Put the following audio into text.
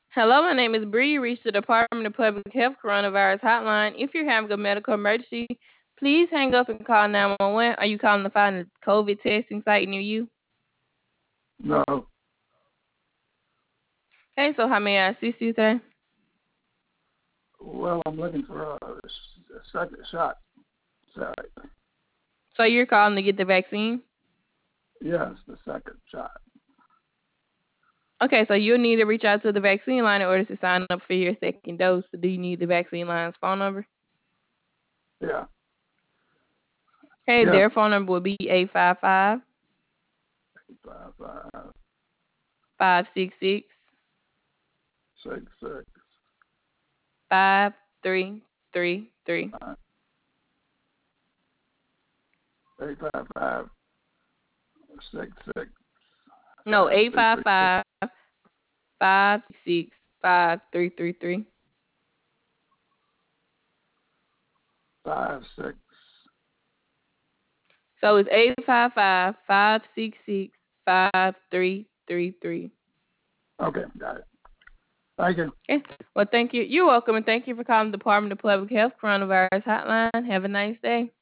Hello, my name is Bree. You reached the Department of Public Health Coronavirus Hotline. If you're having a medical emergency, please hang up and call 911. Are you calling to find a COVID testing site near you? No. Okay, so how may I assist you today? Well, I'm looking for a second shot. Sorry. So you're calling to get the vaccine? Yes, the second shot. Okay, so you'll need to reach out to the vaccine line in order to sign up for your second dose. Do you need the vaccine line's phone number? Yeah. Okay, Yes. their phone number will be 855 5, 566 6, 6, 5333. 5, 8, 5, 5, 6, 6, No, 5, 3, 3, 3, 855 566 5333. 5, 6. So it's 855 566 5333. Okay, got it. Thank you. Okay. Well, thank you. You're welcome, and thank you for calling the Department of Public Health Coronavirus Hotline. Have a nice day.